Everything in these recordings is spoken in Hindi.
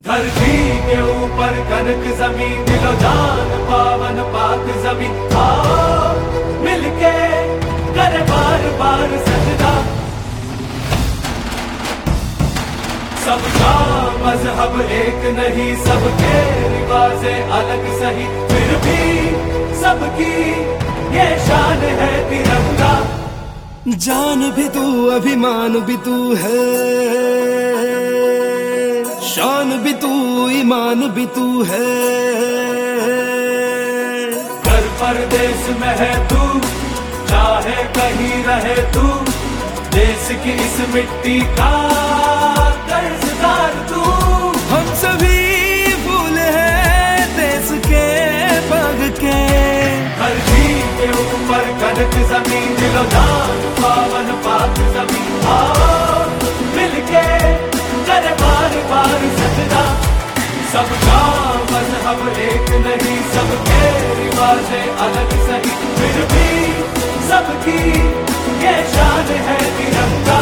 धरती के ऊपर कनक जमीन, दिलो जान पावन पाक जमीन। आओ मिलके करे बार बार सजदा। सबका मजहब एक नहीं, सबके रिवाजें अलग सही, फिर भी सबकी ये शान है तिरंगा। जान भी तू, अभिमान भी तू है, शान भी तू, ईमान भी तू है। घर परदेश में है तू, चाहे कहीं रहे तू, देश की इस मिट्टी का कर्जदार तू। हम सभी फूल हैं देश के बाग के, धरती के ऊपर कनक जमीन, दिलो जान पावन पाक जमीन। आओ मिलके करे बार बार सजदा। सबका मजहब एक नहीं, सबके रिवाजें अलग सही, फिर भी सबकी ये शान है तिरंगा।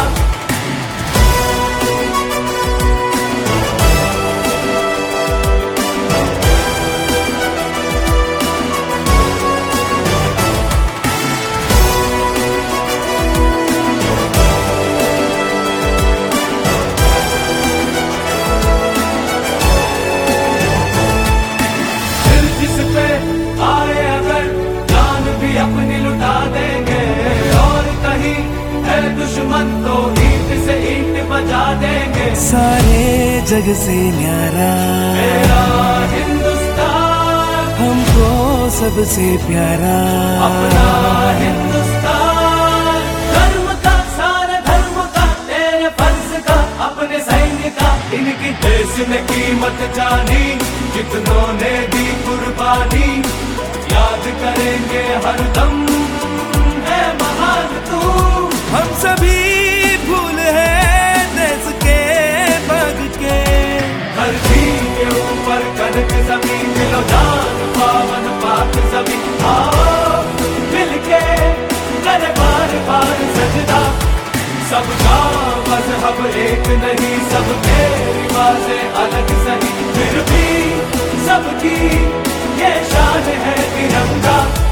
आए अगर जान भी अपनी लुटा देंगे, और कहीं है दुश्मन तो ईंट से ईंट बजा देंगे। सारे जग से न्यारा मेरा हिंदुस्तान, हमको सबसे प्यारा अपना हिंदुस्तान। धर्म का, सारे धर्म का, तेरे फर्ज का, अपने सैन्य का, इनकी देश ने कीमत जानी, कितनों ने दी कुर्बानी। याद करेंगे हरदम है महान तू। हम सभी फूल हैं देश के बाग के, धरती के ऊपर कनक जमीन, दिलो जान पावन पाक जमीन। आओ मिलके करे बार बार सजदा। सबका मजहब एक नहीं, सबके रिवाजें अलग सही, फिर भी सबकी ये शान है तिरंगा।